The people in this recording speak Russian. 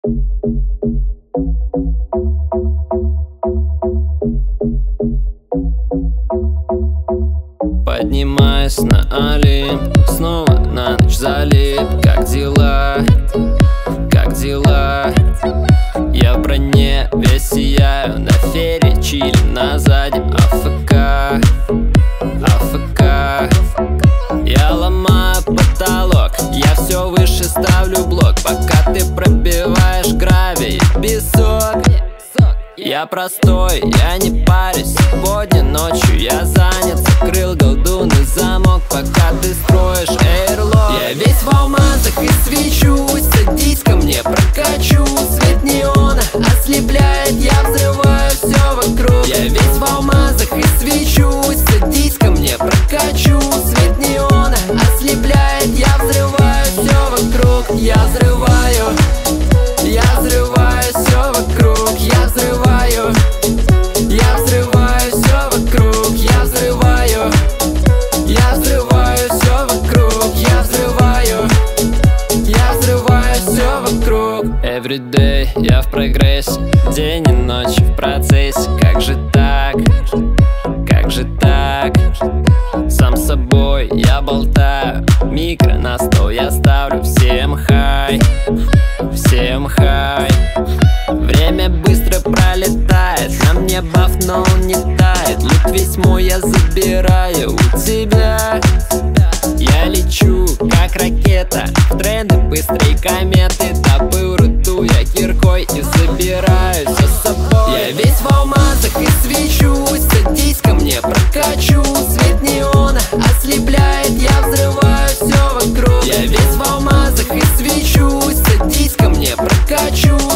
Поднимаюсь на Олимп, снова на ночь залип. Как дела? Как дела? Я в броне, весь сияю, на фере чилим на заднем АФК, АФК. Я ломаю потолок, я все выше ставлю блок, пока ты пробиваешь гравий, песок. Я простой, я не парюсь, сегодня ночью я занят. Закрыл голдуны замок, пока ты строишь эйрлок. Я весь в алмазах и свечусь, садись ко мне, прокачу. Свет неона ослепляет, я взрываю все вокруг. Я весь в алмазах и свечусь, садись ко мне, прокачу. Свет неона ослепляет, я взрываю все вокруг. Я взрываю все вокруг. Я взрываю все вокруг. Я взрываю все вокруг. Я взрываю все вокруг. Everyday я в прогрессе, день и ночь в процессе. Как же так? Как же так? Сам с собой я болтаю, микро на стол я ставлю. Всем хай, всем хай. Время быстро пролетает, на мне баф, но он не тает. Лут весь мой я забираю у тебя. Я лечу, как ракета, в тренды быстрые кометы. Добыл руту я киркой и забираю все с собой. Я весь в алмазах и свечусь, садись ко мне, прокачу. Свет неона ослепляет, я взрываю все вокруг. Я весь в алмазах и свечусь, садись ко мне, прокачу.